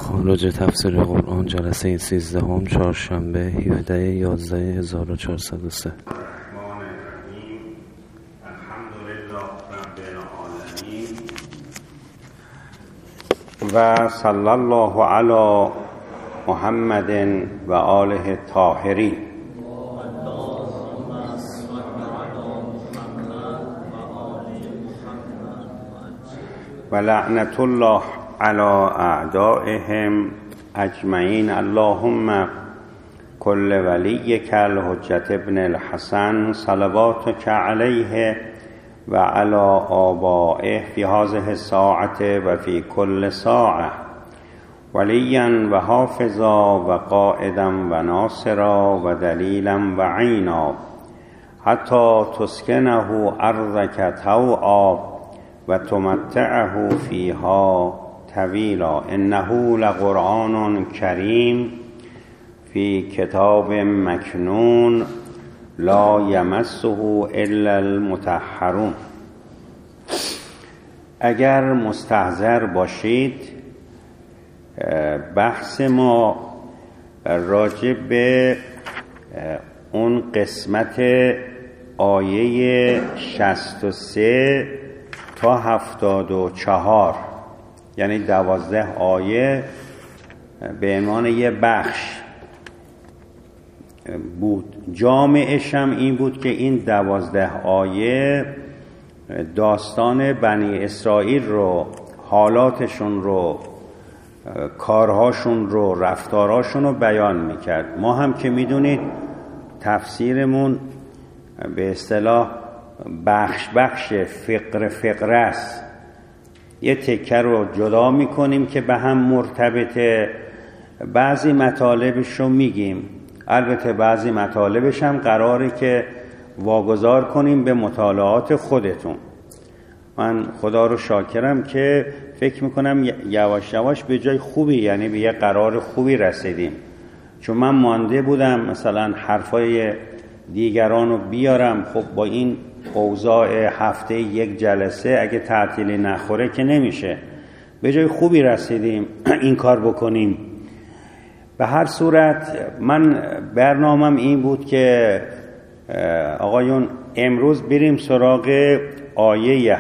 خارج تفسیر قرآن جلسه 13 چهارشنبه 17/11/1403. و صلی الله علی محمد و آله الطاهرین. و لعنت الله علی اعدائهم اجمعین. اللهم کل ولیک الحجة ابن الحسن صلواتک علیه و علی آبائه فی هذه الساعة و فی کل ساعة ولیا و حافظا و قائدا و ناصرا و دلیلا و عینا حتی تسکنه ارضک طوعا و تمتعه فیها طویلا. انه لقرآن کریم فی کتاب مکنون لا یمسه الا المطهرون. اگر مستحضر باشید، بحث ما راجع به اون قسمت آیه 63 تا 74 یعنی 12 آیه به عنوان یه بخش بود. جامعش هم این بود که این 12 آیه داستان بنی اسرائیل رو، حالاتشون رو، کارهاشون رو، رفتارهاشون رو بیان میکرد. ما هم که میدونید تفسیرمون به اصطلاح بخش فقره است. یه تکه رو جدا میکنیم که به هم مرتبطه، بعضی مطالبش رو میگیم، البته بعضی مطالبش هم قراره که واگذار کنیم به مطالعات خودتون. من خدا رو شاکرم که فکر میکنم یواش یواش به جای خوبی، یعنی به یه قرار خوبی رسیدیم. چون من مانده بودم مثلا حرفای دیگران رو بیارم، خب با این اوضاع هفته یک جلسه اگه تعطیلی نخوره که نمیشه. به جای خوبی رسیدیم این کار بکنیم. به هر صورت من برنامه‌م این بود که آقایون امروز بریم سراغ آیه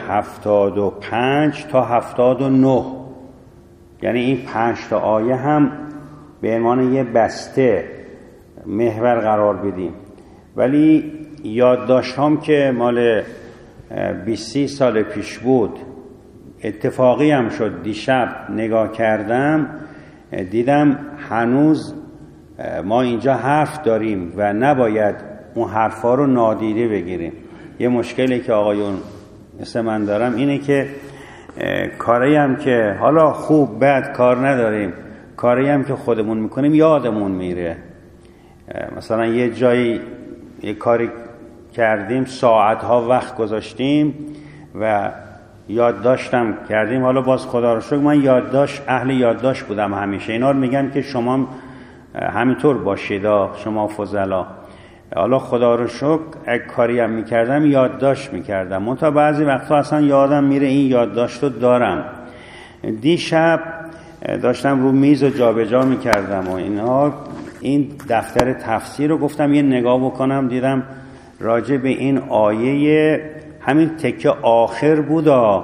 75 تا 79. یعنی این 5 تا آیه هم به عنوان یه بسته محور قرار بدیم. ولی یادداشتام که مال 20 سال پیش بود، اتفاقی هم شد دیشب نگاه کردم دیدم هنوز ما اینجا حرف داریم و نباید اون حرفا رو نادیده بگیریم. یه مشکلی که آقایون مثل من دارم اینه که کاری هم که حالا خوب بد کار نداریم، کاری هم که خودمون میکنیم یادمون میره. مثلا یه جایی یه کاری کردیم، ساعتها وقت گذاشتیم و یادداشتم کردیم. حالا باز خدا رو شکر من اهل یادداشت بودم همیشه. اینا رو میگم که شما همینطور باشید، شما فضلا. حالا خدا رو شکر اگه کاری هم میکردم یادداشت میکردم، منتها بعضی وقتا اصلا یادم میره این یادداشت رو دارم. دیشب داشتم رو میز و جابجا میکردم و اینها، این دفتر تفسیر رو گفتم یه نگاه بکنم، دیدم راجع به این آیه همین تکه آخر بود،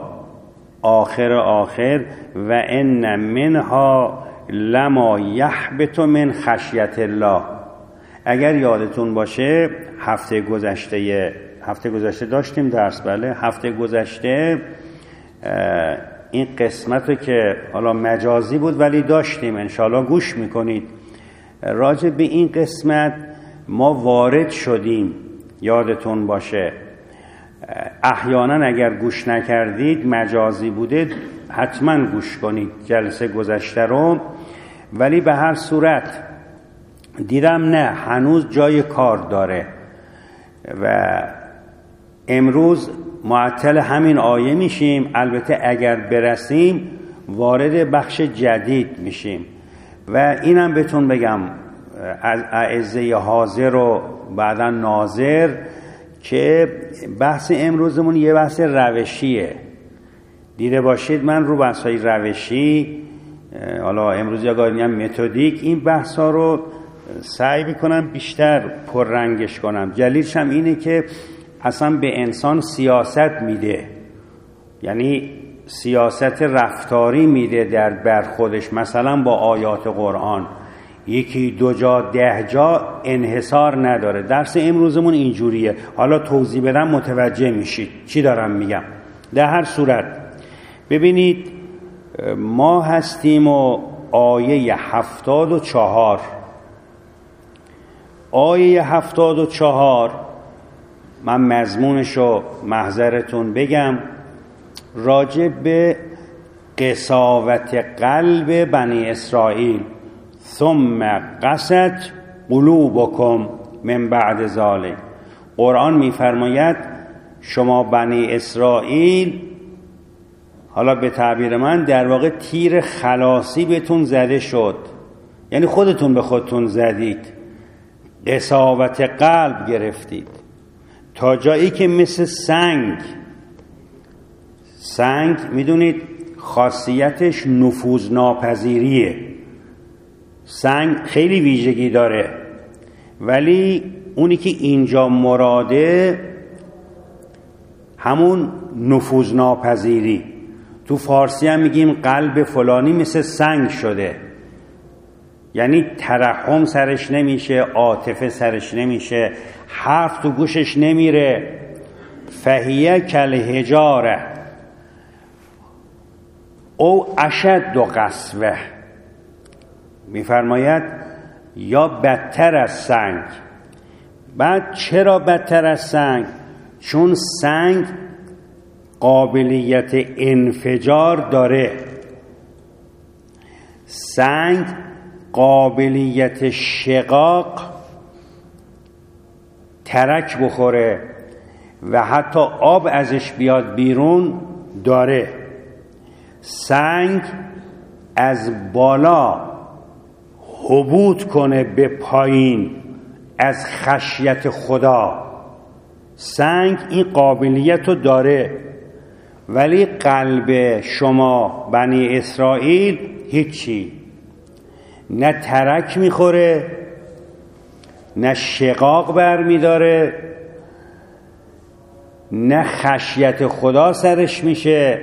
آخر و ان منها لما یحبط من خشیت الله. اگر یادتون باشه هفته گذشته داشتیم درس، بله هفته گذشته این قسمت رو که حالا مجازی بود ولی داشتیم، انشاءالله گوش میکنید. راجع به این قسمت ما وارد شدیم، یادتون باشه. احیانا اگر گوش نکردید مجازی بوده حتما گوش کنید جلسه گذشته رو. ولی به هر صورت دیدم نه، هنوز جای کار داره و امروز معطل همین آیه میشیم. البته اگر برسیم وارد بخش جدید میشیم. و اینم بهتون بگم از اعزه حاضر و بعدا ناظر که بحث امروزمون یه بحث روشیه. دیده باشید من رو بحث‌های روشی حالا امروزی آگاهی هم متدیک، این بحث ها رو سعی میکنم بیشتر پررنگش کنم. جلیلش هم اینه که اصلا به انسان سیاست میده، یعنی سیاست رفتاری میده در برخودش، مثلا با آیات قرآن 1 2 جا 10 جا انحصار نداره. درس امروزمون اینجوریه، حالا توضیح بدم متوجه میشید چی دارم میگم. در هر صورت ببینید ما هستیم و آیه 74، آیه 74 من مضمونشو محضرتون بگم، راجع به قساوت قلب بنی اسرائیل. ثم قست قلوبکم من بعد ذلک. قرآن میفرماید شما بنی اسرائیل، حالا به تعبیر من در واقع تیر خلاصی بهتون زده شد، یعنی خودتون به خودتون زدید، قساوت قلب گرفتید تا جایی که مثل سنگ میدونید خاصیتش نفوذ ناپذیریه. سنگ خیلی ویژگی داره، ولی اونی که اینجا مراده همون نفوذ ناپذیری. تو فارسی هم میگیم قلب فلانی مثل سنگ شده، یعنی ترحم سرش نمیشه، عاطفه سرش نمیشه، حرف تو گوشش نمیره. فهیه کالحجاره او اشد قسوه، میفرماید یا بدتر از سنگ. بعد چرا بدتر از سنگ؟ چون سنگ قابلیت انفجار داره، سنگ قابلیت شقاق، ترک بخوره و حتی آب ازش بیاد بیرون داره. سنگ از بالا هبوط کنه به پایین از خشیت خدا، سنگ این قابلیت رو داره. ولی قلب شما بنی اسرائیل هیچی، نه ترک میخوره، نه شقاق بر میداره، نه خشیت خدا سرش میشه،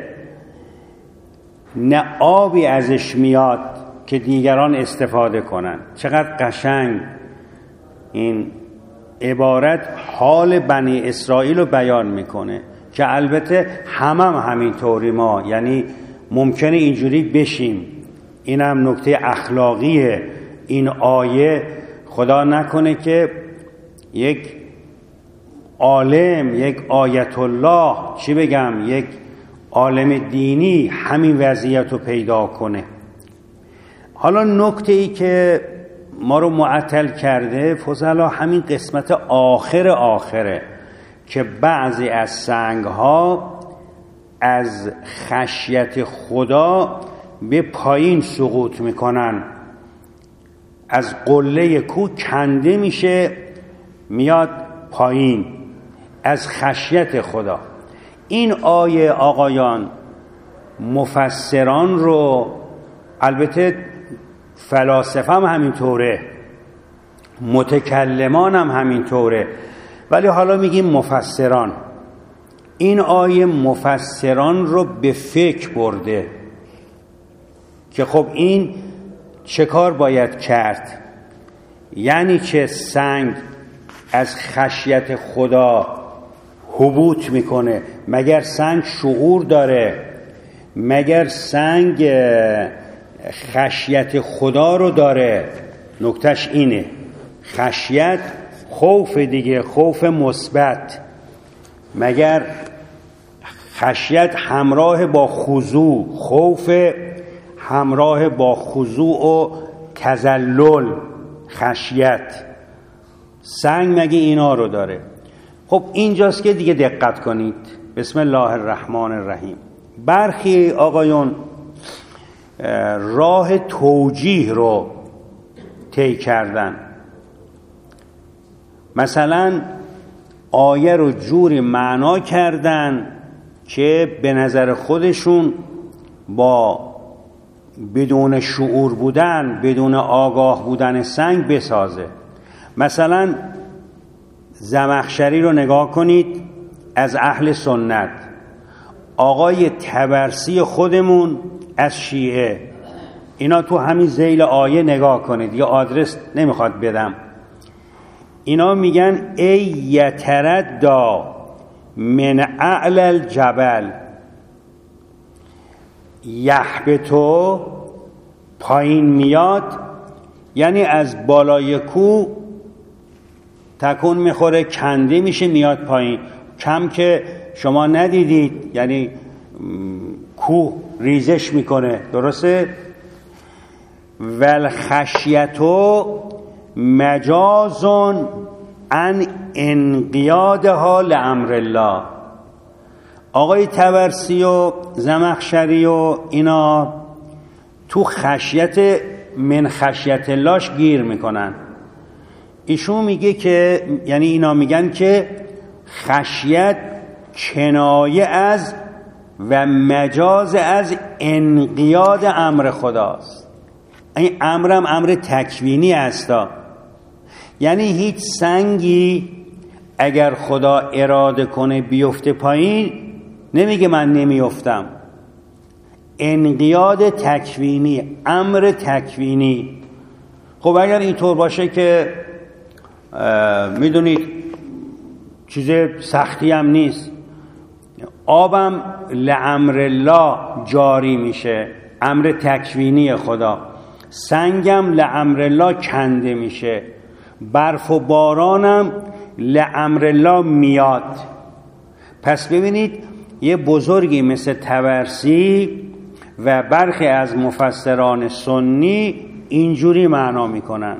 نه آبی ازش میاد که دیگران استفاده کنن. چقدر قشنگ این عبارت حال بنی اسرائیل رو بیان میکنه که البته همینطوری ما، یعنی ممکنه اینجوری بشیم. اینم نکته اخلاقیه این آیه. خدا نکنه که یک عالم، یک آیت الله، چی بگم، یک عالم دینی همین وضعیت رو پیدا کنه. حالا نکته ای که ما رو معطل کرده فضلا همین قسمت آخره که بعضی از سنگ ها از خشیت خدا به پایین سقوط میکنن، از قله کوه کنده میشه میاد پایین از خشیت خدا. این آیه آقایان مفسران رو، البته فلاسفه هم همینطوره، متکلمان هم همینطوره، ولی حالا میگیم مفسران، این آیه مفسران رو به فکر برده که خب این چه کار باید کرد. یعنی چه سنگ از خشیت خدا هبوط میکنه؟ مگر سنگ شعور داره؟ مگر سنگ خشیت خدا رو داره؟ نکتهش اینه، خشیت خوف دیگه، خوف مثبت. مگر خشیت همراه با خضوع، خوف همراه با خضوع و تذلل، خشیت. سنگ مگه اینا رو داره؟ خب اینجاست که دیگه دقت کنید. بسم الله الرحمن الرحیم. برخی آقایون راه توجیه رو طی کردن، مثلا آیه رو جوری معنا کردن که به نظر خودشون با بدون شعور بودن، بدون آگاه بودن سنگ بسازه. مثلا زمخشری رو نگاه کنید، از اهل سنت، آقای طبرسی خودمون از شیعه. اینا تو همین ذیل آیه نگاه کنید، یا آدرس نمیخواد بدم. اینا میگن ای یتردا من اعلی الجبل، یحبطو پایین میاد، یعنی از بالای کوه تکون میخوره، کنده میشه، میاد پایین. کم که شما ندیدید، یعنی کوه ریزش میکنه، درسته؟ والخشیتو مجازون عن انقیادها لامر الله. آقای طبرسی و زمخشری و اینا تو خشیت من خشیت اللهش گیر میکنن. ایشون میگه که، یعنی اینا میگن که خشیت کنایه از و مجاز از انقیاد امر خداست. این امرم امر تکوینی هستا، یعنی هیچ سنگی اگر خدا اراده کنه بیفته پایین نمیگه من نمیافتم. انقیاد تکوینی، امر تکوینی. خب اگر اینطور باشه که میدونید چیز سختی هم نیست، آبم لامر الله جاری میشه، امر تکوینی خدا. سنگم لامر الله کنده میشه، برف و بارانم لامر الله میاد. پس ببینید یه بزرگی مثل طبرسی و برخی از مفسران سنی اینجوری معنا میکنن.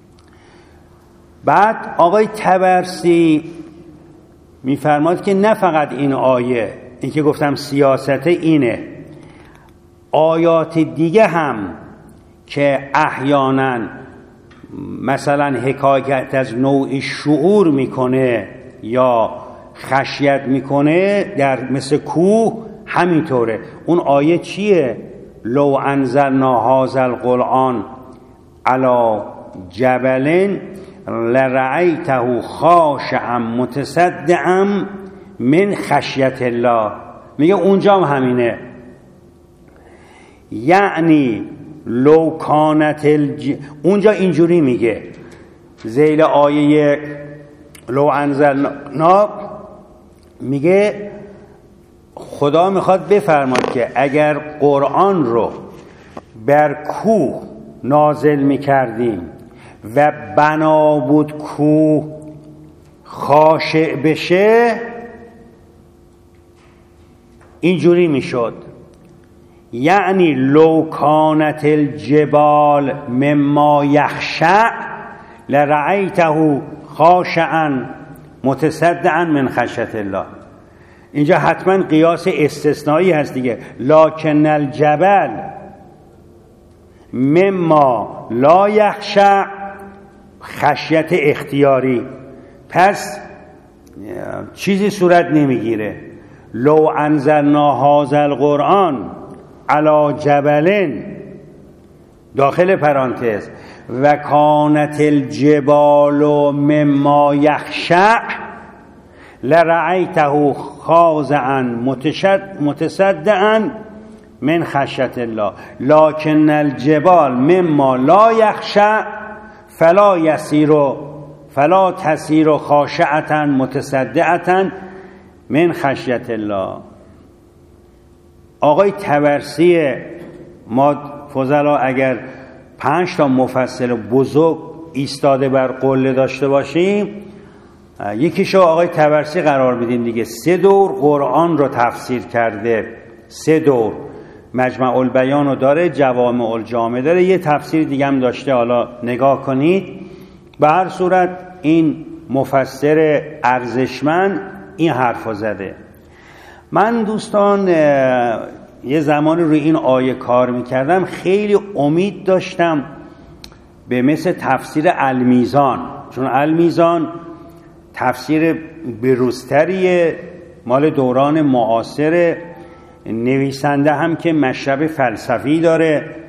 بعد آقای طبرسی میفرماد که نه فقط این آیه، این که گفتم سیاست اینه، آیات دیگه هم که احیانا مثلا حکایت از نوع شعور میکنه یا خشیت میکنه، در مثل کوه همینطوره. اون آیه چیه؟ لو انزلنا هذا القرآن علی جبل لرأیته خاشعا متصدعا من خشیت الله. میگه اونجا هم همینه، یعنی لو کانت اونجا اینجوری میگه ذیل آیه لو انزلنا، میگه خدا میخواد بفرماد که اگر قرآن رو بر کوه نازل میکردیم و بنا بود کوه خاشع بشه، اینجوری میشد. یعنی لو کانت الجبال مما یخشع لرأیته خاشعا متصدعا من خشیت الله. اینجا حتما قیاس استثنایی هست دیگه. لکن الجبل مما لا یخشع، خشیت اختیاری، پس چیزی صورت نمیگیره. لو انزلنا هذا القرآن علی جبل، داخل پرانتز، و کانت الجبال مما یخشع لرأیته خاضعا متصدعا من خشیت الله. لکن الجبال مما لا یخشع فلا تسیر خاشعة متصدعة من خشیت الله. آقای طبرسی ما فضلا اگر 5 تا مفسر بزرگ ایستاده بر قله داشته باشیم، یکیشو آقای طبرسی قرار میدیم دیگه. 3 دور قرآن رو تفسیر کرده، 3 دور. مجمع البیان رو داره، جوامع الجامع داره، یه تفسیر دیگه هم داشته، حالا نگاه کنید. به هر صورت این مفسر ارزشمند این حرفو زده. من دوستان یه زمانی روی این آیه کار میکردم، خیلی امید داشتم به مثل تفسیر المیزان، چون المیزان تفسیر بروزتریه، مال دوران معاصر، نویسنده هم که مشرب فلسفی داره،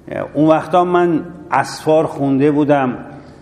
اون وقتا من اسفار خونده بودم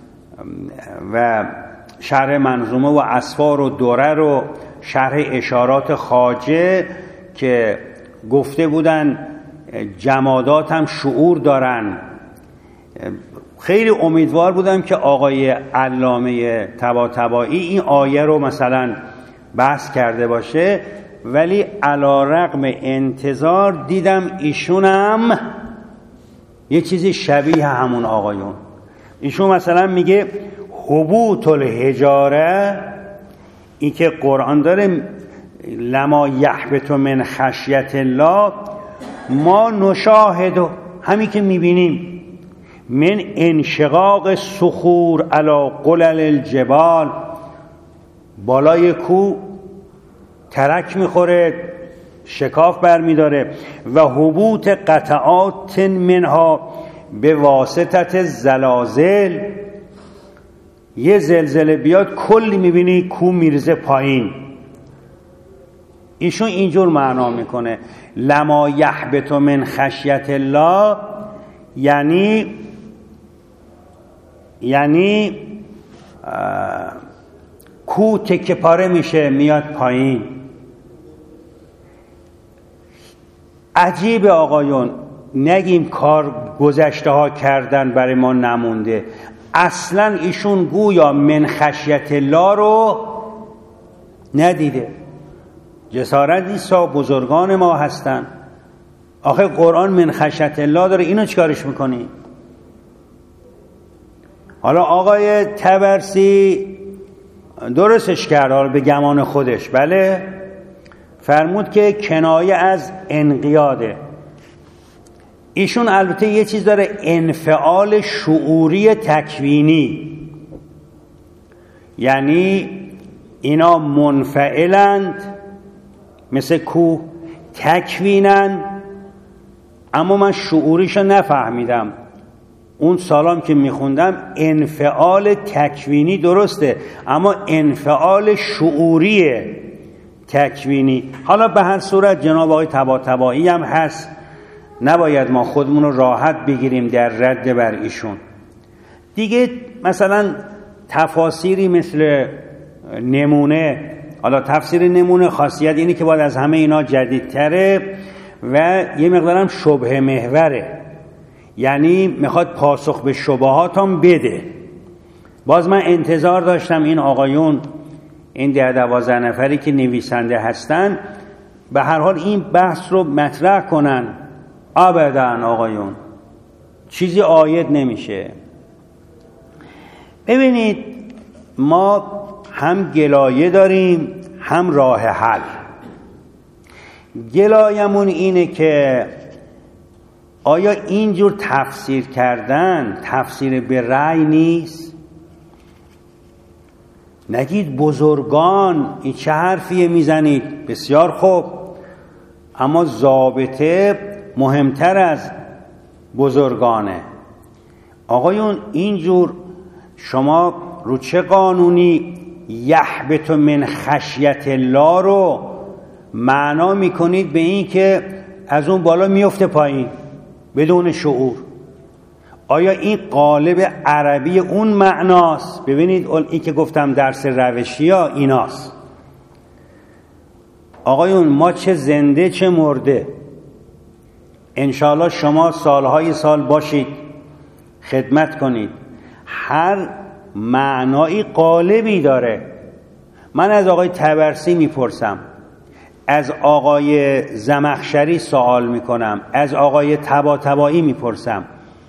و شرح منظومه و اسفار و دوره و شرح اشارات خواجه که گفته بودن جمادات هم شعور دارن. خیلی امیدوار بودم که آقای علامه طباطبایی این آیه رو مثلا بحث کرده باشه، ولی علی‌رغم انتظار دیدم ایشونم یه چیزی شبیه همون آقایون. ایشون مثلا میگه هبوط الحجاره، این که قرآن داره لما یحبط من خشیت الله ما نشاهد، همین که میبینیم من انشقاق صخور علی قلل الجبال، بالای کو ترک میخوره، شکاف برمیداره، و هبوط قطعات منها به واسطت زلازل، یه زلزله بیاد کلی میبینی کو میرزه پایین. ایشون اینجور معنا میکنه لما یحبط من خشیت الله، یعنی کو تکه پاره میشه میاد پایین. عجیب آقایون، نگیم کار گذشته ها کردن برای ما نمونده، اصلا ایشون گویا من خشیت الله رو ندیده. جسارت نیستا، بزرگان ما هستن. آخه قرآن من خشیت الله داره، اینو چیکارش میکنی؟ حالا آقای طبرسی درستش کرد، حالا به گمان خودش، بله، فرمود که کنایه از انقیاده. ایشون البته یه چیز داره، انفعال شعوری تکوینی، یعنی اینا منفعلند مثل کوه، تکوینن، اما من شعوریشو نفهمیدم. اون سالام که میخوندم انفعال تکوینی درسته، اما انفعال شعوری تکوینی. حالا به هر صورت جناب آقای طباطبایی هم هست، نباید ما خودمون رو راحت بگیریم در رد بر ایشون. دیگه مثلا تفاسیری مثل نمونه، حالا تفسیر نمونه خاصیت اینه که باید از همه اینا جدیدتره و یه مقدارم شبهه محوره، یعنی میخواد پاسخ به شبهات هم بده. باز من انتظار داشتم این آقایون، این 10-12 نفری که نویسنده هستن، به هر حال این بحث رو مطرح کنن. ابداً آقایون چیزی عاید نمیشه. ببینید ما هم گلایه داریم هم راه حل. گلایمون اینه که آیا اینجور تفسیر کردن تفسیر به رأی نیست؟ نگید بزرگان این چه حرفیه میزنید، بسیار خوب، اما ضابطه مهمتر از بزرگانه. آقایون اینجور شما رو چه قانونی یحبط من خشیت الله رو معنا میکنید به این که از اون بالا میفته پایین بدون شعور؟ آیا این قالب عربی اون معناست؟ ببینید این که گفتم درس روشی ها ایناست. آقایون ما چه زنده چه مرده، انشاءالله شما سالهای سال باشید خدمت کنید، هر معنایی قالبی داره. من از آقای طبرسی میپرسم، از آقای زمخشری سوال میکنم، از آقای طباطبایی میپرسم.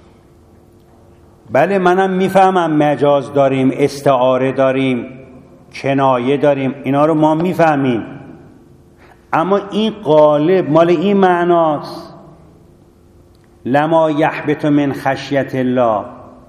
بله منم میفهمم مجاز داریم، استعاره داریم، کنایه داریم، اینا رو ما میفهمیم، اما این قالب مال این معناست، لما یحبط من خشیت الله،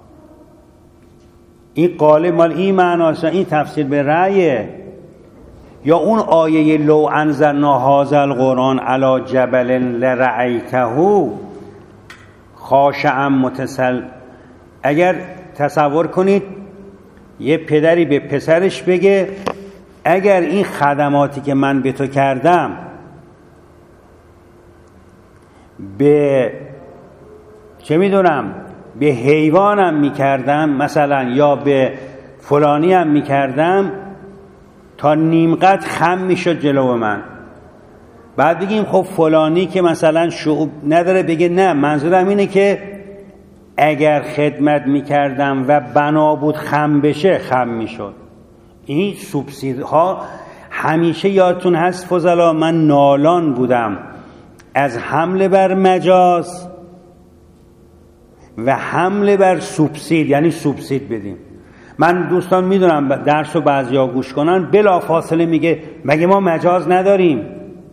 این قالب مال این معناست. این تفسیر به رأیه. یا اون آیه لو انزلنا هذا القرآن علی جبل لرأیته خاشعا متصل. اگر تصور کنید یه پدری به پسرش بگه اگر این خدماتی که من به تو کردم به چه میدونم به حیوانم میکردم مثلا، یا به فلانی هم میکردم، تا نیم قد خم میشد جلو من. بعد بگیم خب فلانی که مثلا شعور نداره، بگه نه منظورم اینه که اگر خدمت میکردم و بنا بود خم بشه خم میشد. این سوبسیدها همیشه یادتون هست فضلا، من نالان بودم از حمله بر مجاز و حمله بر سوبسید، یعنی سوبسید بدیم. من دوستان میدونم درس رو بعضیا گوش کنن بلا فاصله میگه مگه ما مجاز نداریم،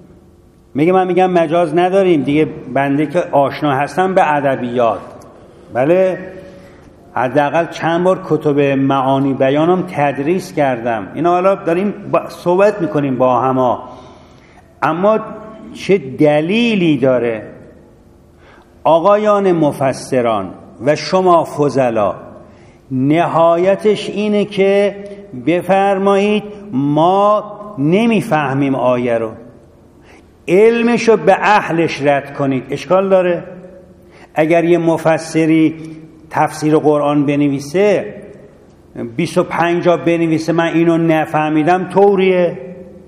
من میگم مجاز نداریم دیگه. بنده که آشنا هستم به ادبیات، بله حداقل چند بار کتب معانی بیانم تدریس کردم، اینا حالا داریم صحبت میکنیم با هما. اما چه دلیلی داره آقایان مفسران و شما فضلا نهایتش اینه که بفرمایید ما نمیفهمیم آیه رو، علمشو به اهلش رد کنید. اشکال داره اگر یه مفسری تفسیر قرآن بنویسه 25 جا بنویسه من اینو نفهمیدم طوریه؟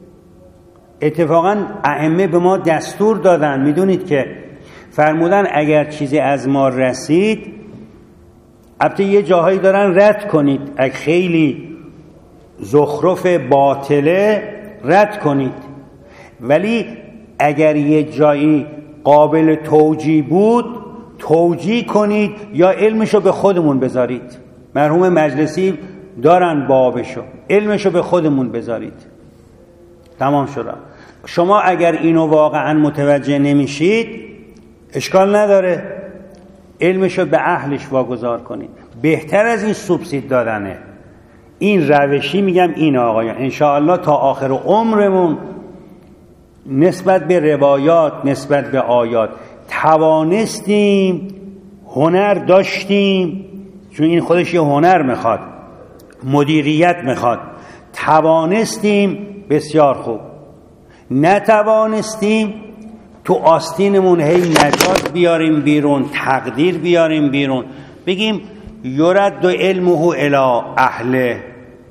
اتفاقا ائمه به ما دستور دادن، میدونید که فرمودن اگر چیزی از ما رسید، البته یه جاهایی دارن رد کنید، اگه خیلی زخرف باطله رد کنید، ولی اگر یه جایی قابل توجیه بود توجیه کنید یا علمشو به خودمون بذارید. مرحوم مجلسی دارن بابشو، علمشو به خودمون بذارید. تمام شد. شما اگر اینو واقعا متوجه نمیشید اشکال نداره، علمشو به اهلش واگذار کنید. بهتر از این سوبسید دادنه. این روشی میگم این آقایان انشاءالله تا آخر عمرمون نسبت به روایات، نسبت به آیات توانستیم، هنر داشتیم، چون این خودش یه هنر میخواد، مدیریت میخواد، توانستیم بسیار خوب، نتوانستیم تو آستینمون هی مجاز بیاریم بیرون، تقدیر بیاریم بیرون، بگیم یرد علمه الی اهله،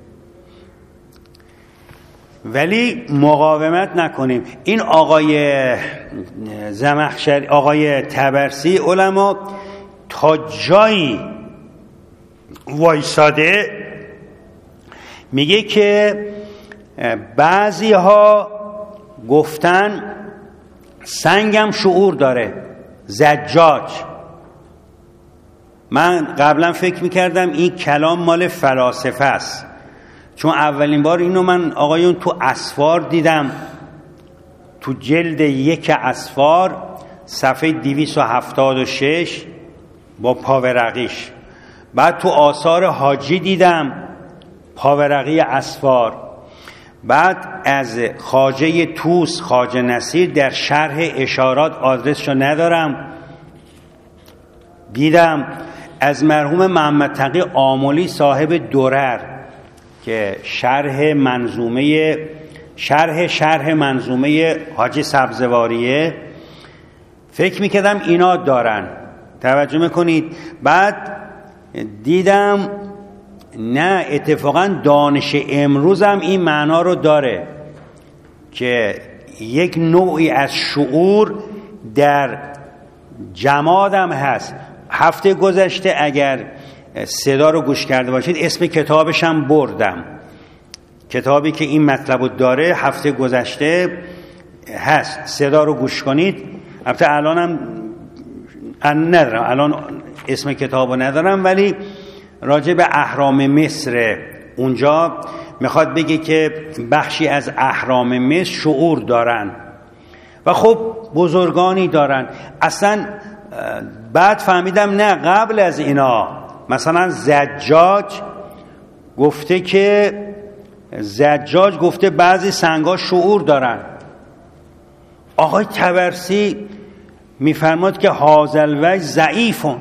ولی مقاومت نکنیم. این آقای زمخشری، آقای طبرسی، علما تا جایی وایساده میگه که بعضی ها گفتن سنگم شعور داره. زجاج، من قبلا فکر میکردم این کلام مال فلاسفه است، چون اولین بار اینو من آقایون تو اسفار دیدم، تو جلد 1 اسفار صفحه 276 با پاورقیش. بعد تو آثار حاجی دیدم پاورقی اسفار. بعد از خواجه توس، خواجه نصیر در شرح اشارات، آدرسشو ندارم، دیدم از مرحوم محمد تقی آملی صاحب درر که شرح منظومه حاجی سبزواریه، فکر میکردم اینا دارن، توجه میکنید. بعد دیدم نه، اتفاقا دانش امروز هم این معنا رو داره که یک نوعی از شعور در جماد هم هست. هفته گذشته اگر صدا رو گوش کرده باشید اسم کتابش هم بردم، کتابی که این مطلب رو داره هفته گذشته هست، صدا رو گوش کنید. البته الانم ندارم، الان اسم کتاب رو ندارم، ولی راجع به اهرام مصر اونجا میخواد بگه که بخشی از اهرام مصر شعور دارن و خب بزرگانی دارن. اصلا بعد فهمیدم نه، قبل از اینا مثلا زجاج گفته بعضی سنگا شعور دارن. آقای طبرسی میفرماد که هازل وجه ضعیفون،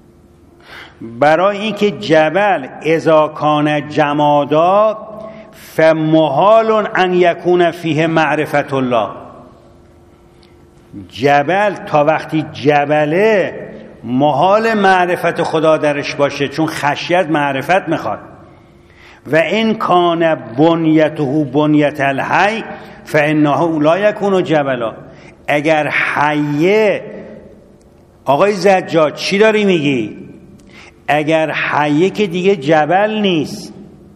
برای اینکه جبل اذا کان جمادا فمحال ان یکون فیه معرفت الله، جبل تا وقتی جبله محال معرفت خدا درش باشه، چون خشیت معرفت میخواد. و این کان بنیته بنیت الحی فانه لا یکون جبلا. اگر حیه، آقای زجاج چی داری میگی؟ اگر حیه که دیگه جبل نیست.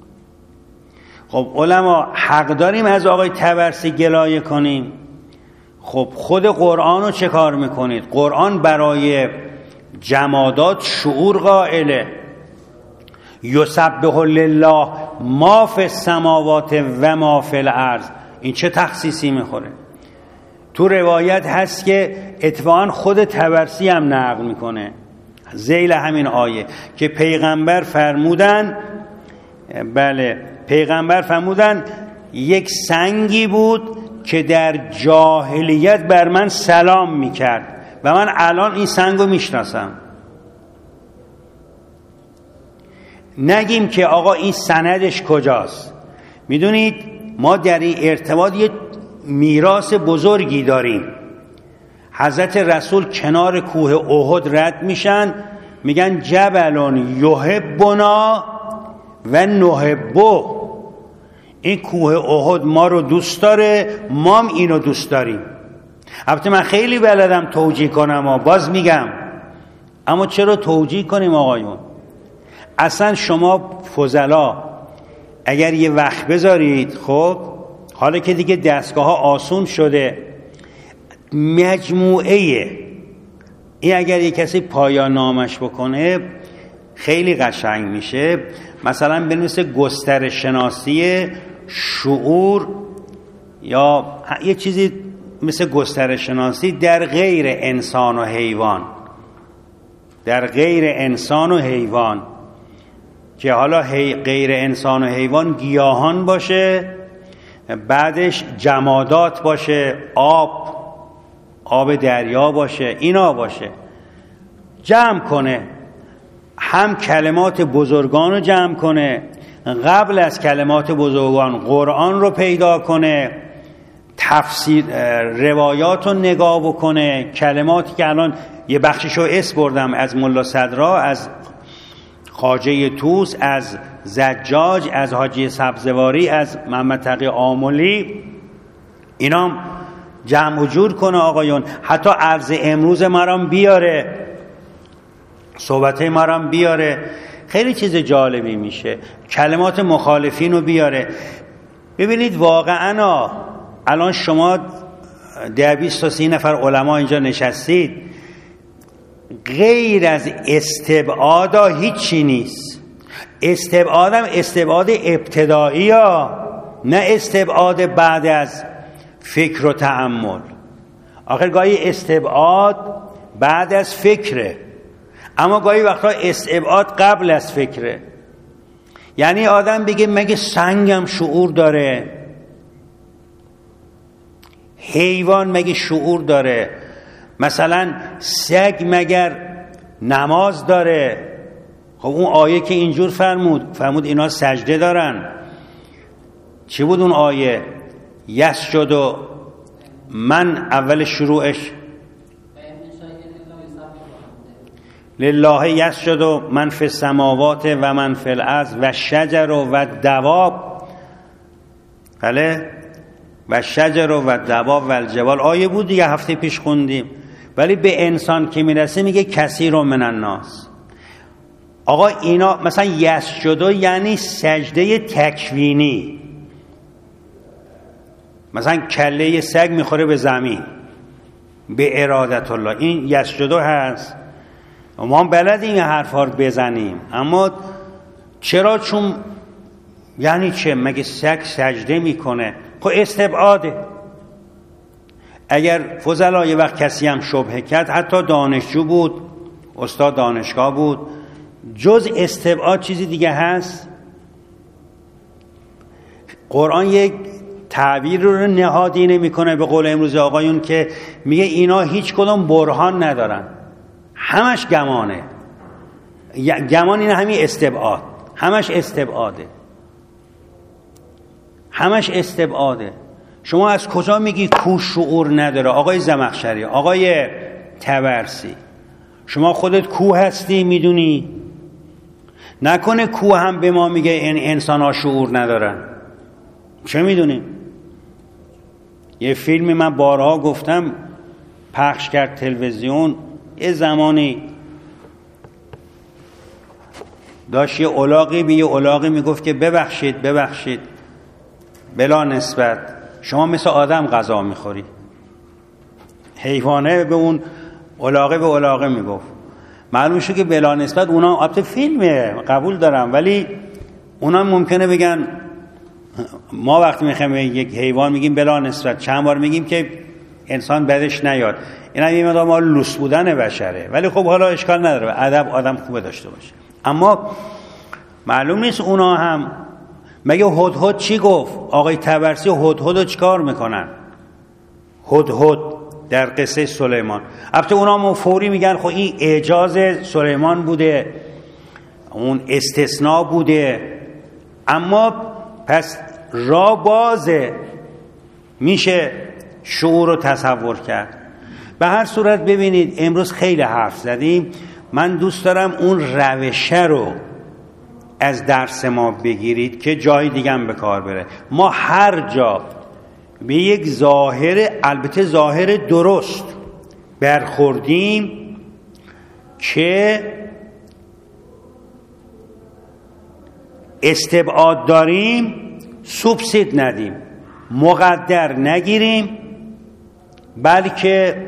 خب علما حق داریم از آقای طبرسی گلایه کنیم؟ خب خود قرآن رو چه کار میکنید؟ قرآن برای جمادات شعور قائله. یسبح لله ما فی السماوات و ما فی الارض. این چه تخصیصی میخوره؟ تو روایت هست که اتفاقا خود طبرسی هم نقل میکنه ذیل همین آیه که پیغمبر فرمودن، بله پیغمبر فرمودن یک سنگی بود که در جاهلیت بر من سلام میکرد و من الان این سنگو میشناسم. نگیم که آقا این سندش کجاست. میدونید ما در این ارتباط یه میراث بزرگی داریم. حضرت رسول کنار کوه احد رد میشن، میگن جبلون یحبنا و نحبو. این کوه احد ما رو دوست داره، ما هم اینو دوست داریم. البته من خیلی بلدم توجیه کنم و باز میگم، اما چرا توجیه کنیم آقایون؟ اصلا شما فضلا اگر یه وقت بذارید، خب حالا که دیگه دستگاه ها آسون شده، مجموعه این اگر یه کسی پایان نامش بکنه خیلی قشنگ میشه. مثلا بنویسه گسترش شناسی شعور یا یه چیزی مثل گسترش شناسی در غیر انسان و حیوان، در غیر انسان و حیوان، که حالا غیر انسان و حیوان گیاهان باشه، بعدش جمادات باشه، آب دریا باشه، اینا باشه. جمع کنه، هم کلمات بزرگان رو جمع کنه، قبل از کلمات بزرگان قرآن رو پیدا کنه، تفسیر روایات رو نگاه بکنه. کلماتی که الان یه بخششو اسم بردم، از ملا صدرا، از خواجه توس، از زجاج، از حاجی سبزواری، از محمد تقی آملی، اینام جمع و جور کنه آقایون. حتی عرض امروز مرام بیاره، صحبته مرام بیاره، خیلی چیز جالبی میشه. کلمات مخالفین رو بیاره. ببینید واقعا الان شما 20 تا 30 نفر علما اینجا نشستید، غیر از استبعاد هیچی نیست. استبعادم استبعاد ابتدایی نه استبعاد بعد از فکر و تأمل. آخر گاهی استبعاد بعد از فکره، اما گاهی وقتا استبعاد قبل از فکره. یعنی آدم بگه مگه سنگم شعور داره؟ حیوان مگه شعور داره؟ مثلا سگ مگر نماز داره؟ خب اون آیه که اینجور فرمود اینا سجده دارن. چی بود اون آیه؟ یسجد و من اول شروعش لله یسجد و من فی السماوات و من فی الارض و شجر و دواب، بله، و شجر و دواب و الجبال. آیه بود دیگه، هفته پیش خوندیم. ولی به انسان که میرسه میگه کثیر من الناس. آقا اینا مثلا یسجد یعنی سجده تکوینی، مثلا کله سگ میخوره به زمین به ارادت الله، این یسجد هست. ما هم بلدیم این حرفا رو بزنیم، اما چرا؟ چون یعنی چه؟ مگه سگ سجده میکنه؟ خب استبعاده. اگر فضلا یه وقت کسی هم شبهه کرد، حتی دانشجو بود، استاد دانشگاه بود، جز استبعاد چیزی دیگه هست؟ قرآن یک تعبیر رو نهادینه میکنه به قول امروز آقایون که میگه اینا هیچ کدوم برهان ندارن، همش گمانه. گمان اینه همین استبعاد، همش استبعاده، همش استبعاده. شما از کجا میگی کو شعور نداره؟ آقای زمخشری، آقای طبرسی، شما خودت کوه هستی میدونی؟ نکنه کوه هم به ما میگه این انسان ها شعور ندارن. چه میدونی؟ یه فیلمی من بارها گفتم پخش کرد تلویزیون، یه زمانی داشت یه الاغی به یه الاغی میگفت که ببخشید بلا نسبت شما مثل آدم غذا میخوری. حیوانه به اون الاغه به الاغه میگفت. معلوم شد که بلا نسبت اونا البته فیلمه قبول دارم، ولی اونا ممکنه بگن ما وقتی میخوایم یک حیوان میگیم بلا نسبت، چند بار میگیم که انسان بدش نیاد. این هم یه مقدار ما لوس بودن بشره، ولی خب حالا اشکال نداره، ادب آدم خوبه داشته باشه. اما معلوم نیست اونا هم مگه هدهد چی گفت؟ آقای طبرسی هدهدو چیکار میکنن؟ هدهد در قصه سلیمان، البته اونا فوری میگن خب این اعجاز سلیمان بوده، اون استثناء بوده، اما پس راه بازه، میشه شعور رو تصور کرد. به هر صورت ببینید امروز خیلی حرف زدیم، من دوست دارم اون روشه رو از درس ما بگیرید که جای دیگه هم به کار بره. ما هر جا به یک ظاهر، البته ظاهر درست برخوردیم که استبعاد داریم، سوبسید ندیم، مقدر نگیریم، بلکه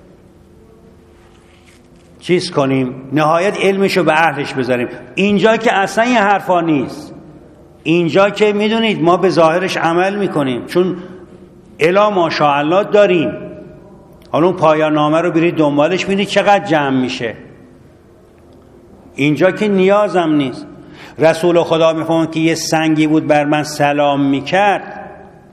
چیز کنیم، نهایت علمشو به اهلش بذاریم. اینجا که اصلا یه حرفا نیست، اینجا که میدونید ما به ظاهرش عمل میکنیم، چون الا ماشاءالله داریم. حالا اون پایان نامه رو برید دنبالش ببینید چقدر جمع میشه. اینجا که نیازم نیست. رسول خدا میفهمه که یه سنگی بود بر من سلام میکرد،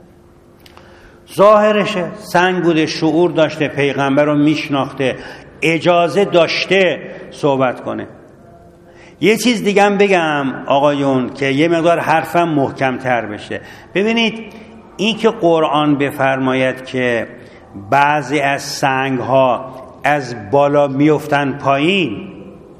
ظاهرشه سنگ بوده، شعور داشته، پیغمبر رو میشناخته، اجازه داشته صحبت کنه. یه چیز دیگه هم بگم آقایون که یه مقدار حرفم محکم تر بشه. ببینید این که قرآن بفرماید که بعضی از سنگ ها از بالا میفتن پایین،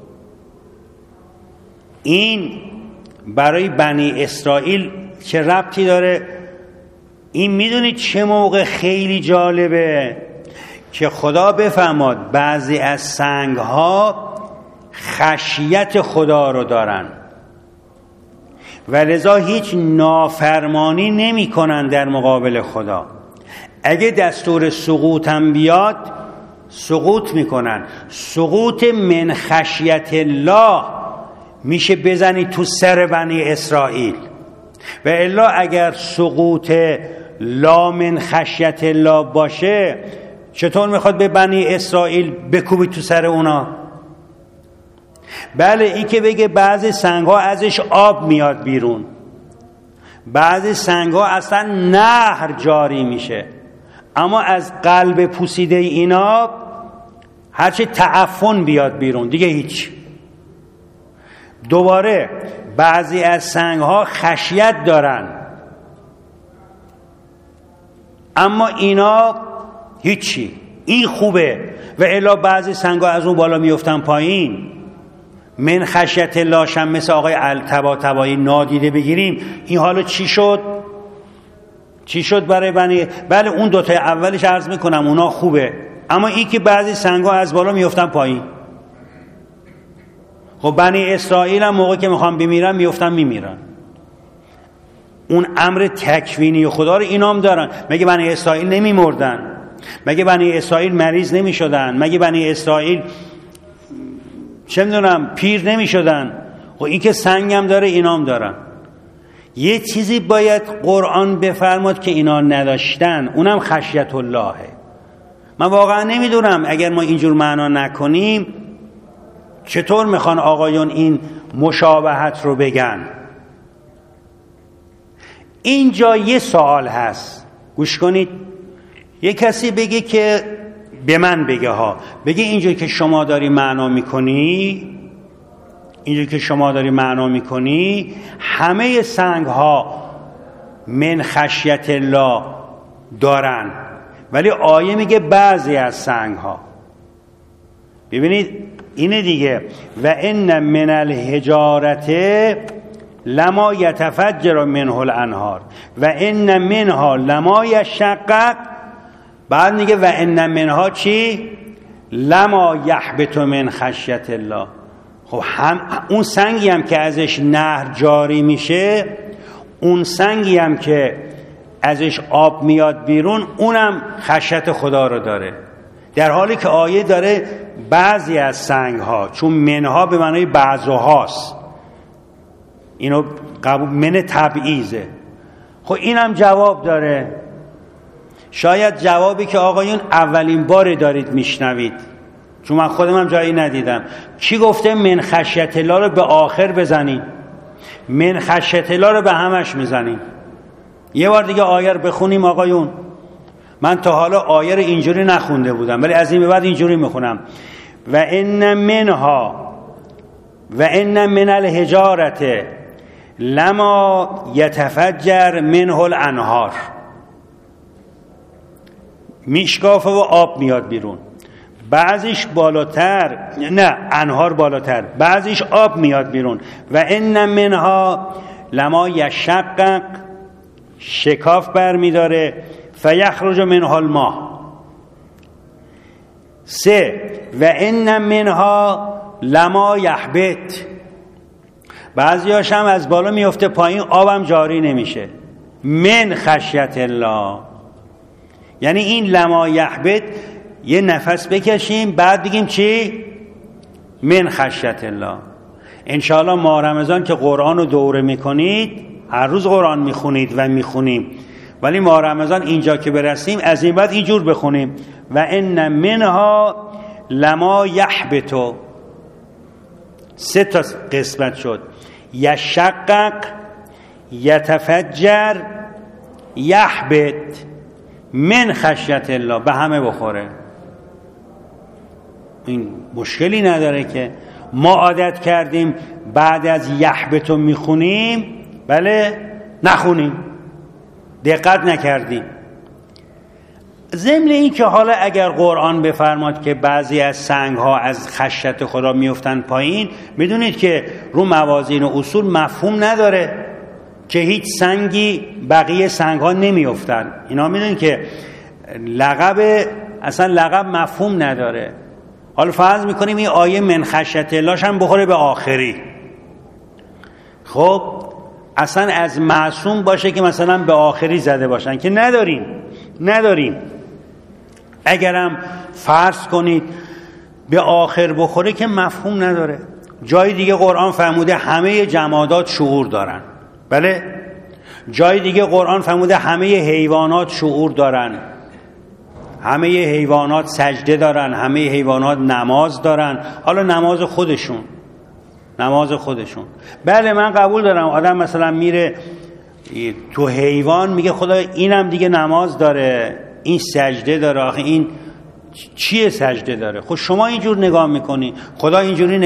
این برای بنی اسرائیل چه ربطی داره؟ این میدونید چه موقع خیلی جالبه که خدا بفرماد بعضی از سنگ ها خشیت خدا رو دارن و لذا هیچ نافرمانی نمی کنن در مقابل خدا. اگه دستور سقوط هم بیاد سقوط میکنن. سقوط من خشیت الله میشه بزنی تو سر بنی اسرائیل، و الا اگر سقوط لا من خشیت الله باشه چطور میخواد به بنی اسرائیل بکوبی تو سر اونا؟ بله این که بگه بعضی سنگ ها ازش آب میاد بیرون، بعضی سنگ ها اصلا نهر جاری میشه، اما از قلب پوسیده اینا هرچه تعفن بیاد بیرون دیگه هیچ. دوباره بعضی از سنگ ها خشیت دارن، اما اینا هیچی، این خوبه، و الا بعضی سنگ ها از اون بالا میفتن پایین. من خشیت الله شم مثل آقای طباطبایی نادیده بگیریم، این حالا چی شد؟ چی شد برای بنی؟ بله اون دوتای اولش عرض میکنم اونا خوبه، اما این که بعضی سنگ ها از بالا میفتن پایین. خب بنی اسرائیل هم موقع که میخوام بمیرن میمیرن. اون امر تکوینی خدا رو اینام دارن. مگه بنی اسرائیل نمیمردن؟ مگه بنی اسرائیل مریض نمیشدن؟ مگه بنی اسرائیل چه میدونم پیر نمیشدن؟ خب این که سنگ هم داره اینام دارن. یه چیزی باید قرآن بفرماد که اینا نداشتن، اونم خشیت اللهه. من واقعا نمیدونم اگر ما اینجور معنا نکنیم چطور میخوان آقایون این مشابهت رو بگن. اینجا یه سوال هست، گوش کنید. یه کسی بگه که به من بگه بگه اینجور که شما داری معنا میکنی همه سنگ ها من خشیت الله دارن، ولی آیه میگه بعضی از سنگ ها. ببینید اینه دیگه. و ان من الحجارت لما یتفجر منه الانهار و ان منها لما یشقق. بعد میگه و ان منها چی؟ لما یحبط من خشیت الله. خب هم اون سنگی هم که ازش نهر جاری میشه، اون سنگی هم که ازش آب میاد بیرون، اونم خشیت خدا رو داره. در حالی که آیه داره بعضی از سنگ ها، چون منها به معنای بعضهاست، اینو قبول، من تبعیضه. خب اینم جواب داره. شاید جوابی که آقایون اولین بار دارید میشنوید، چون من خودم هم جایی ندیدم. کی گفته من خشیت الله رو به آخر بزنید؟ من خشیت الله رو به همش میزنید. یه بار دیگه آیه رو بخونیم آقایون. من تا حالا آیه رو اینجوری نخونده بودم، ولی از این به بعد اینجوری میخونم. و ان منها و ان من الحجارت لما یتفجر منه الانهار. میشکافه و آب میاد بیرون، بعضیش بالاتر، نه انهار بالاتر، بعضیش آب میاد بیرون. و ان منها لما یشقق، شکاف برمیداره، فیخرج منها الماء. 3 و ان منها لما یحبط، بعضیاش هم از بالا میفته پایین، آبم جاری نمیشه. من خشیت الله، یعنی این لما یحبط یه نفس بکشیم بعد بگیم چی؟ من خشیت الله. انشاءالله ماه رمضان که قرآن رو دوره میکنید، هر روز قرآن میخونید و میخونیم، ولی ماه رمضان اینجا که برسیم از این بعد اینجور بخونیم. و ان منها لما یحبط. 3 تا قسمت شد: یشقق، یتفجر، یحبط. من خشیت الله به همه بخوره، این مشکلی نداره که ما عادت کردیم بعد از یحبط رو میخونیم، بله نخونیم، دقت نکردیم. ضمن این که حالا اگر قرآن بفرماد که بعضی از سنگ ها از خشیت خدا میفتن پایین، میدونید که رو موازین و اصول مفهوم نداره که هیچ سنگی بقیه سنگ ها نمیفتن. اینا میدونید که لقب، اصلا لقب مفهوم نداره. حالا فرض میکنیم این آیه من خشیت الله هم بخوره به آخری، خب اصلا از معصوم باشه که مثلا به آخری زده باشن، که نداریم. اگرم فرض کنید به آخر بخوره که مفهوم نداره. جای دیگه قرآن فرموده همه جمادات شعور دارن، بله. جای دیگه قرآن فرموده همه حیوانات شعور دارن، همه حیوانات سجده دارن، همه حیوانات نماز دارن. حالا نماز خودشون، بله من قبول دارم. آدم مثلا میره تو حیوان میگه خدا اینم دیگه نماز داره، این سجده داره، آخه این چیه سجده داره؟ خب شما اینجور نگاه میکنی، خدا اینجوری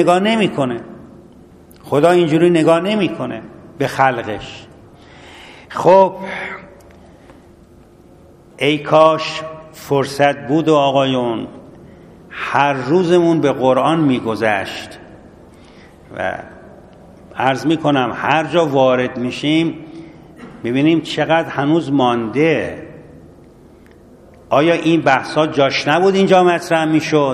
نگاه نمیکنه به خلقش. خب ای کاش فرصت بود و آقایون هر روزمون به قرآن میگذشت. و عرض میکنم هر جا وارد میشیم ببینیم چقدر هنوز مانده. آیا این بحثا جاش نبود اینجا مطرح میشد؟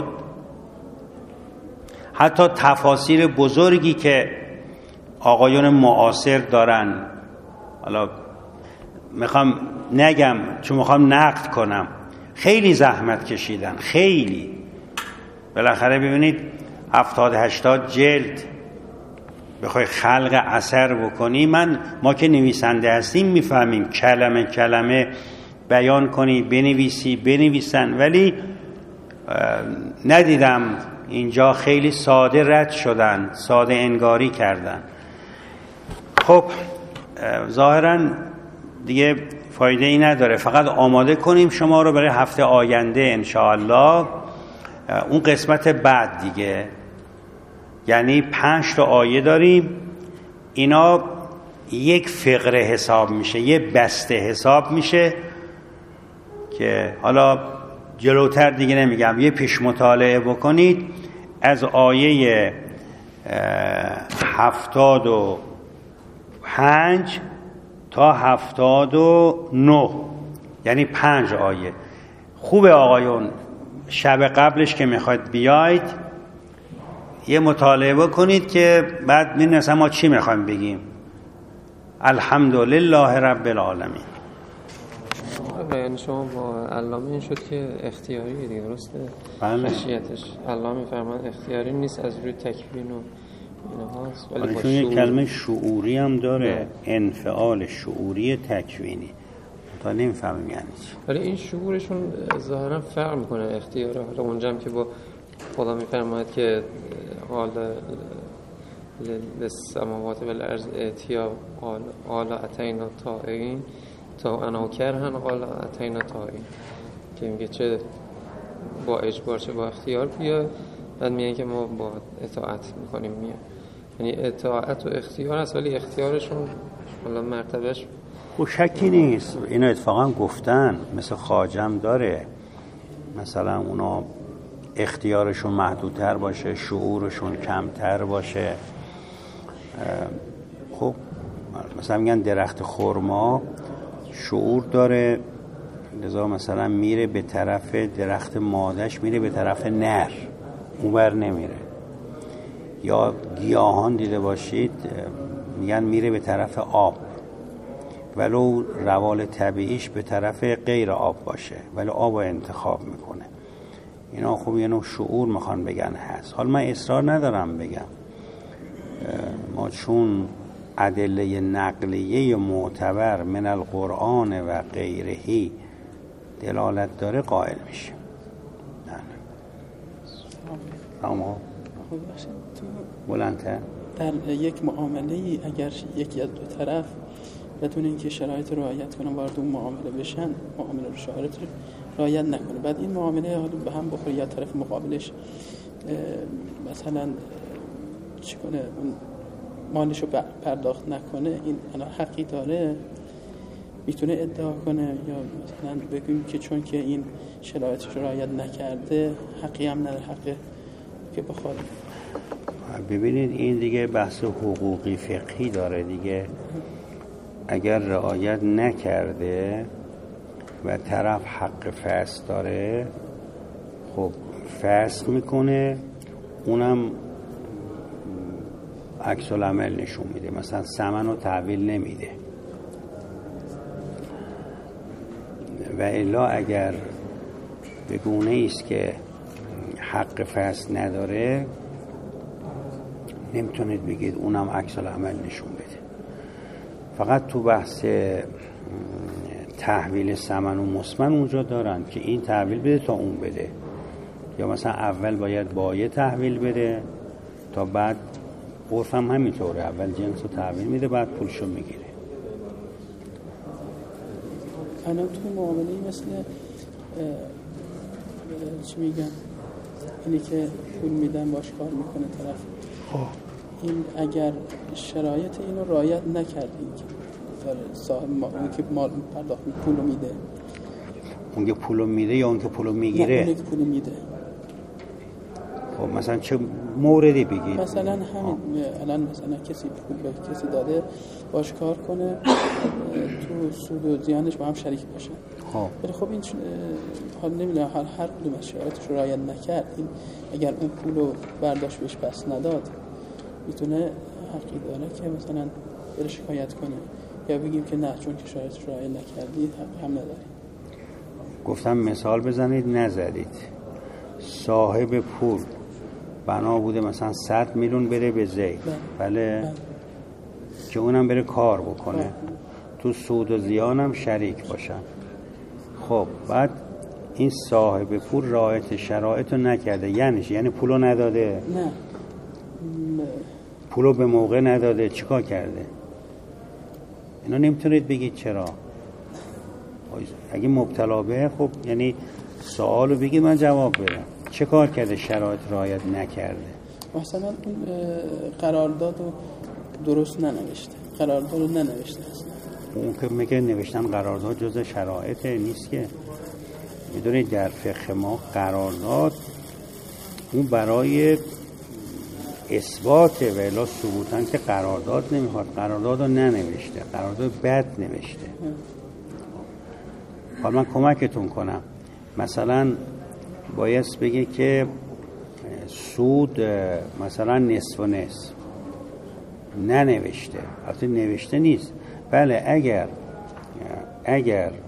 حتی تفاسیر بزرگی که آقایون معاصر دارن، حالا میخوام نگم چون میخوام نقد کنم، خیلی زحمت کشیدن، خیلی. بالاخره ببینید 70-80 جلد بخوای خلق اثر بکنی، ما که نویسنده هستیم میفهمیم کلمه کلمه بیان کنی، بنویسن، ولی ندیدم اینجا خیلی ساده رد شدن، ساده انگاری کردن. خب ظاهراً دیگه فایده ای نداره، فقط آماده کنیم شما رو برای هفته آینده انشاءالله اون قسمت بعد دیگه. یعنی 5 تا آیه داریم، اینا یک فقره حساب میشه، یه بسته حساب میشه که حالا جلوتر دیگه نمیگم، یه پیش مطالعه بکنید. از آیه 75 تا 79، یعنی 5 آیه. خوبه آقایون شب قبلش که میخواید بیاید یه مطالعه کنید که بعد می‌دونید ما چی میخوایم بگیم. الحمدلله رب العالمین. بیان شما با علامه این شد که اختیاریه دیگه، درسته؟ بله. خشیتش علامه فرمان اختیاری نیست، از روی تکوین و اینهاست، ولی با چون یه شعور. کلمه شعوری هم داره، انفعال شعوری تکوینی، تا نمیفهمیم یعنی چی. ولی این شعورشون ظاهرا فرق میکنه اختیاره. حالا اونجا هم که با خدا میفرماید که قال للسماوات والارض ائتیا قال اتینا طائعین تا انا کرهن قال اتینا طائعین، که میگه چه با اجبار چه با اختیار بیا، بعد میگه که ما با اطاعت میکنیم میاد. یعنی اطاعت و اختیار هست، ولی اختیارشون حالا مرتبهش شکی نیست. اینو اتفاقا گفتن، مثل خواجم داره، مثلا اونا اختیارشون محدودتر باشه، شعورشون کمتر باشه. خب مثلا میگن درخت خرما شعور داره، لذا مثلا میره به طرف درخت مادش، میره به طرف نر، اونور نمیره. یا گیاهان دیده باشید میگن میره به طرف آب، ولو روال طبیعیش به طرف غیر آب باشه، ولی آب رو انتخاب میکنه. اینا خوب یه نوع شعور میخوان بگن هست. حالا من اصرار ندارم بگم، ما چون ادله نقلیه معتبر من القرآن و غیرهی دلالت داره قائل میشه. اما بلندتر در یک معامله ای اگر یکی از دو طرف بدون اینکه شرایط رو رعایت کنن وارد اون معامله بشن، معامله رو شرایط رو رعایت نکنه، بعد این معامله حالا به هم بخوره یا طرف مقابلش مثلا چی کنه، اون مالش رو پرداخت نکنه، این الان حقی داره میتونه ادعا کنه، یا مثلا بگیم که چون که این شرایطش رو رعایت نکرده حقی هم نداره، حقی که بخواد. ببینید این دیگه بحث حقوقی فقهی داره دیگه. اگر رعایت نکرده و طرف حق فسخ داره، خب فسخ میکنه، اونم عکس العمل نشون میده، مثلا ثمن رو تحویل نمیده. و الا اگر به گونه ایست که حق فسخ نداره، نمیتونید بگید اونم عکس العمل نشون بده. فقط تو بحث تحویل ثمن و مسمن اونجا دارن که این تحویل بده تا اون بده، یا مثلا اول باید بایع تحویل بده تا بعد، عرف هم همینطوره، اول جنس رو تحویل میده بعد پولشو میگیره. الان تو معامله مثل چی میگن، اینی که پول میدن باش کار میکنه طرف، این اگر شرایط اینو رعایت نکرده، این که صاحب اون که مال پرداخت پولو میده، اون که پولو میده یا اون که پولو میگیره؟ اون که پولو میده. خب مثلا چه موردی بگید؟ مثلا همین الان مثلا کسی پول به کسی داده باش کار کنه، تو سود و زیانش با هم شریک باشن. ولی خب این حال نمیدونم، حال هر کدوم از شرایطش رو رعایت نکرد، این اگر اون پولو برداشت بهش پس نداد، میتونه حقی داره که مثلا بره شکایت کنه، یا بگیم که نه چون که شرایطش رو رعایت نکردید حق هم نداری. گفتم مثال بزنید، نزدید. صاحب پول بنا بوده مثلا 100 میلیون بره به زید، بله، که اونم بره کار بکنه، تو سود و زیان هم شریک باشن. خب بعد این صاحب پول رعایت شرایط رو نکرده، یعنی پولو نداده؟ نه، پولو به موقع نداده، چیکار کرده؟ اینا نمیتونید بگید چرا. اگه مبتلا به، خب یعنی سوالو بگید من جواب بدم، چه کار کرده شرایط رعایت نکرده؟ مثلا اون قرارداد رو درست ننوشته، قرارداد رو ننوشته اصلا. اون که میگه نوشتن قرارداد جز شرایط نیست که. میدونید در فقه ما قرارداد اون برای اثبات و الا ثبوتن که قرارداد نمیخواد. قرارداد رو ننوشته، قرارداد بد نوشته. حالا من کمکتون کنم. مثلا باید بگه که سود مثلا نصف و نصف، ننوشته، البته نوشته نیست. بله اگر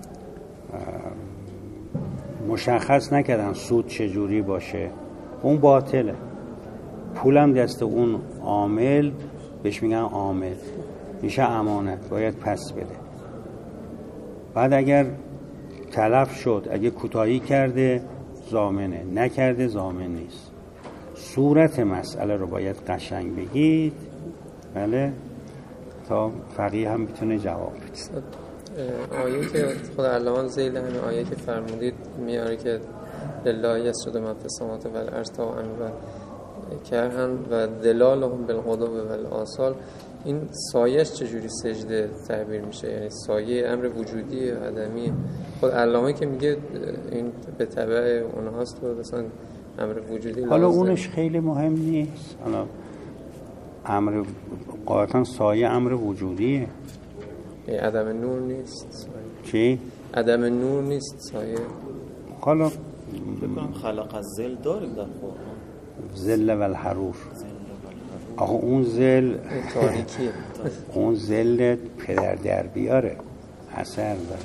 مشخص نکردن سود چجوری باشه، اون باطله. پولم دست اون عامل، بهش میگن عامل، میشه امانت، باید پس بده. بعد اگر تلف شد، اگه کوتاهی کرده ضامنه، نکرده ضامن نیست. صورت مسئله رو باید قشنگ بگید، بله، تا فقیه هم بتونه جواب بده. آیه که خود علمان ذیل همین آیه که فرمودید میاره که لله یسجد من فی السماوات و الارض طوعا و کرها و ظلالهم بالغدو و الآصال، این سایه‌اش چجوری سجده تعبیر میشه؟ یعنی سایه امر وجودی یا عدمی؟ خود علامه که میگه این به تبع اونهاست و مثلا امر وجودی. حالا اونش خیلی مهم نیست. حالا امر قاطعا سایه امر وجودیه. عدم نور نیست. چی؟ عدم نور نیست سایه. حالا بکنم خلق از ظل داریم در قرآن، ظل و الحرور. آخه اون ظل تاریکیه. اون ظل پدر در بیاره، اثر داره.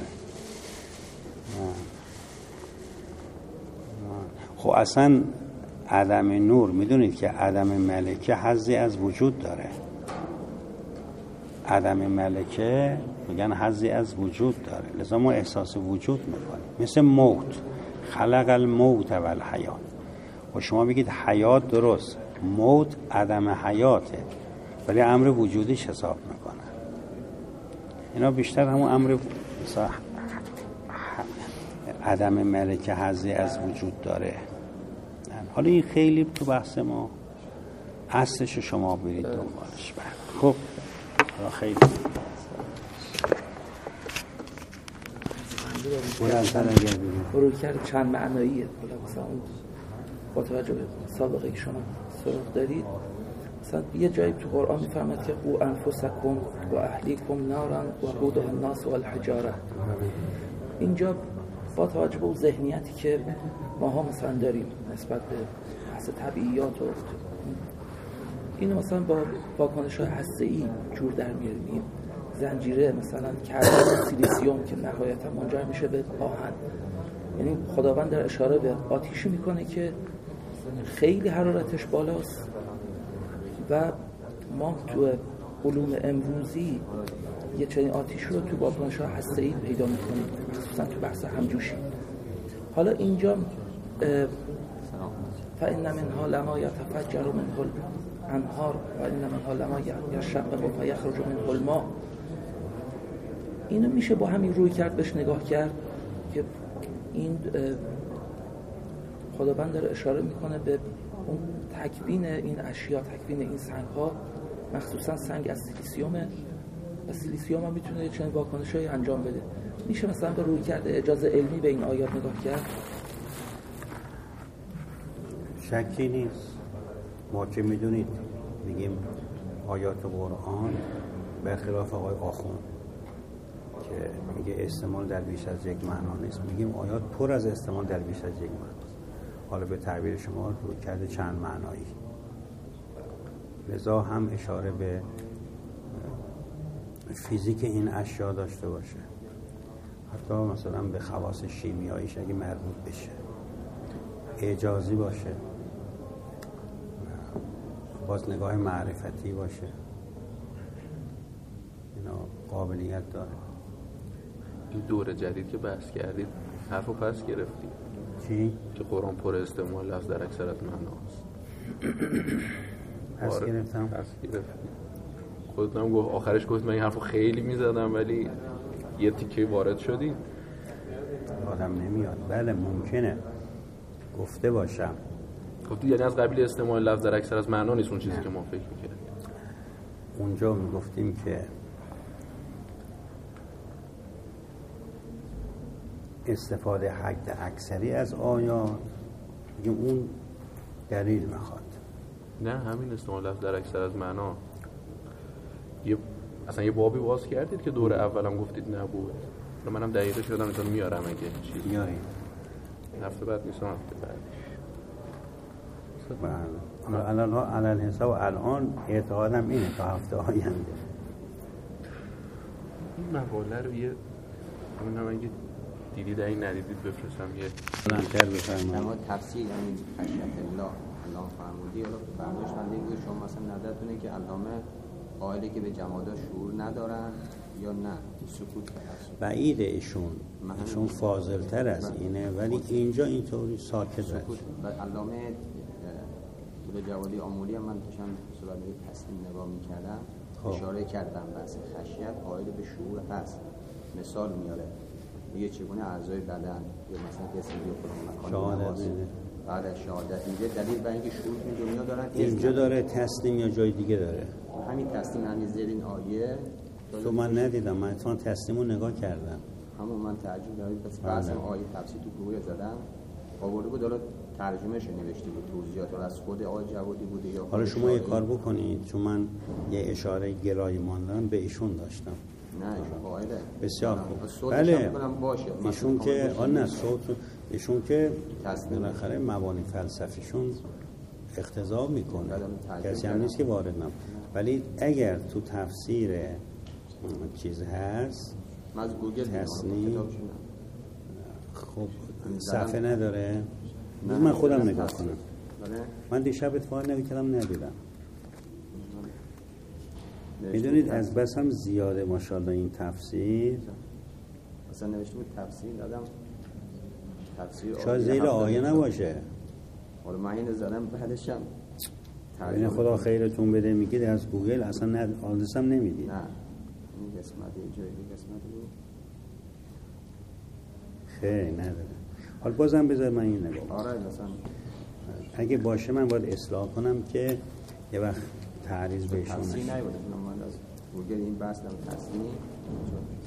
خب اصلا عدم نور، میدونید که عدم ملکه حظی از وجود داره. عدم ملکه میگن حظی از وجود داره، لذا ما احساس وجود میکنیم. مثل موت، خلق الموت و الحیات. و شما بگید حیات، درست، موت عدم حیاته، ولی امر وجودیش حساب میکنه. اینا بیشتر همون امر عدم ملکه حظی از وجود داره. حالا این خیلی تو بحث ما، اصلش شما برید دنبالش. خب خیلی ورود کرد چند معناییه. مثلا با توجه به سابقه که شما سراغ دارید، مثلا یه جایی تو قرآن میفرماد که قو انفسکم و اهلیکم نارا و قودها الناس والحجاره. اینجا با توجه به ذهنیتی که ماها مثلا داریم نسبت به بحث طبیعیات و اینو مثلا با واکنش‌های هسته‌ای جور در میاریم. زنجیره مثلا کردن سیلیسیوم که نهایتا منجر میشه به آهن. یعنی خداوند در اشاره به آتیشی میکنه که خیلی حرارتش بالاست و ما تو علوم امروزی یه چنین آتیش رو تو واکنش‌های هسته‌ای پیدا میکنیم، خصوصا تو بحث همجوشی. حالا اینجا فإن منها لما يتفجر منه الانهار و إن منها لما يشقق فيخرج منه الماء. اینو میشه با همین روی کرد بهش نگاه کرد که این خداوند داره اشاره میکنه به اون تکوین این اشیا، تکوین این سنگ ها، مخصوصا سنگ از سیلیسیومه و سیلیسیوم هم میتونه چنین واکنشایی انجام بده. میشه مثلا به روی کرد اجازه علمی به این آیات نگاه کرد؟ شکی نیست. ما که میدونید میگیم آیات قرآن برخلاف آقای آخوند که میگه استعمال در بیش از یک معنا نیست، میگیم آیات پر از استعمال در بیش از یک معنا. حالا به تعبیر شما روی کرده چند معنایی، لذا هم اشاره به فیزیک این اشیا داشته باشه، حتی مثلا به خواص شیمیاییش اگه مربوط بشه، اعجازی باشه، باز نگاه معرفتی باشه، اینا قابلیت داره. این دور جدید که بحث کردید حرفو پس گرفتید. چی؟ که قرآن پر استعمال لفظ در اکثر از معناست. پس گرفتم؟ پس گرفتید. خودتونم گفت آخرش گفت من این حرفو خیلی میزدم ولی یه تیکه وارد شدید. آدم نمیاد. بله ممکنه گفته باشم. گفتی یعنی از قبیل استعمال لفظ در اکثر از معنا نیست اون چیزی که ما فکر می‌کردیم. اونجا میگفتیم که استفاده حد اکثری از آیات، میگیم اون دلیل میخواد. نه همین استعمال لفظ در اکثر از معنا. اصلا یه بابی باز کردید که دور اولم گفتید نبود. منم دقیقه شدم مثلا میارم اگه چیزی میاریم هفته بعد میسم هفته بعد. الان علل حساب الان اعتقادم اینه تا هفته آینده این مقاله رو یه همینم اگه دیدید این ندیدید بفرستم یه بلندتر بفرمایید. اما تفسیر یعنی خشیت الله علامه فرمودی حالا برداشت بنده اینه شما مثلا نظرتونه که علامه قائلی که به جمادات شعور ندارن یا نه سکوت کرد؟ بعیده ایشون فاضل‌تر از اینه ولی اینجا اینطوری ساکت رد و علامه به جوادی آمولی هم من داشتم صورت تصمیم نگاه می‌کردم اشاره کردم بحث خشیت قائل به شعور هست. مثال میاره میگه چگونه اعضای بدن یا مثلا کسی یا فلان مکان نماز بعد شهادت میگه دلیل بر اینکه شعور این دنیا دارن. اینجا داره تسلیم یا جای دیگه داره؟ همین تسلیم همین زیر این آیه تو من ندیدم، من اتفاقا تسلیم رو نگاه کردم. همون من تعجب دارید بس بعضی آیه تفسیر تو گروه زدم آورده بود حالا ترجمهش نوشته بود توضیحات رو از خود آقای جوادی بوده یا حالا شما یه کار بکنید چون من یه اشاره گرایمان دارم به ایشون داشتم. نه ایشون قائله بسیار خوب. بله ایشون که نه صوت ایشون که بالاخره مبانی فلسفیشون اقتضا میکنه کسی هم نیست که وارد نم. ولی اگر تو تفسیر چیز هست من از گوگل تصنیف خب صفحه نداره من خودم نگاه کنم. من دیشب اتفاقا نمی‌کردم ندیدم. میدونید از بس هم زیاده ماشاءالله این تفسیر مثلا نوشته بود تفسیر دادم تفسیر شاید زیر آیه نباشه. حالا من اینو زدم بعدش هم این خدا خیرتون بده میگید از گوگل اصلا آدرس هم نمیدید. نه این قسمت جایی قسمت بود خیلی نداره. حالا بازم بذار من این نگاه. آره مثلا اگه باشه من باید اصلاح کنم که یه وقت تعریض بهشون نشه. تفسیر نیومده من از گوگل این بحث رو تصمیم